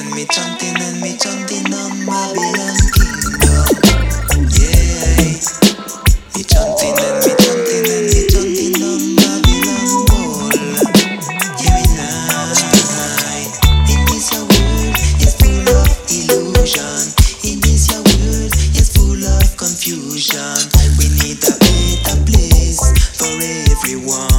and me chanting on Babylon kingdom. Yeah, me chanting and me chanting and me chanting on Babylon wall. Yeah, me night. In this a world is full of illusion. In this a world is full of confusion. We need a better place for everyone.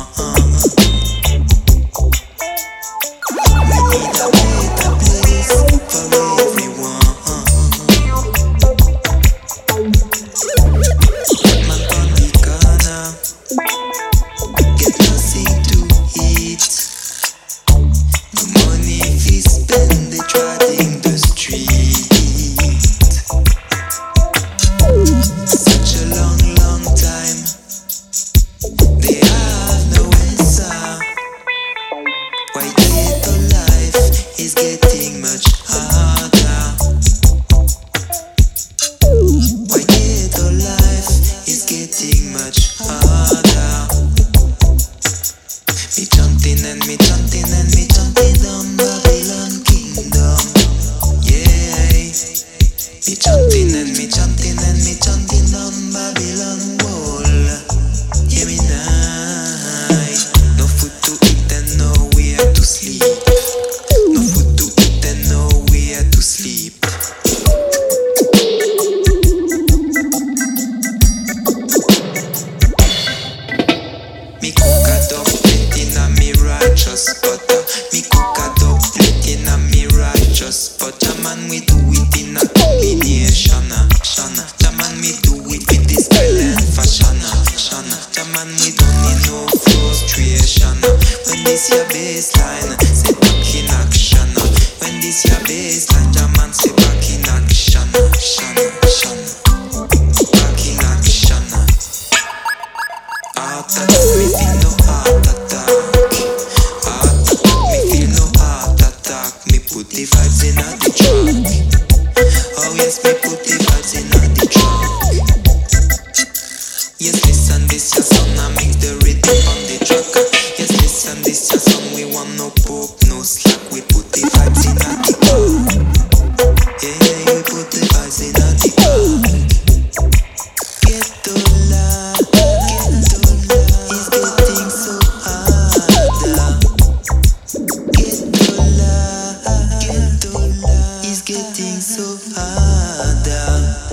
Getting so harder.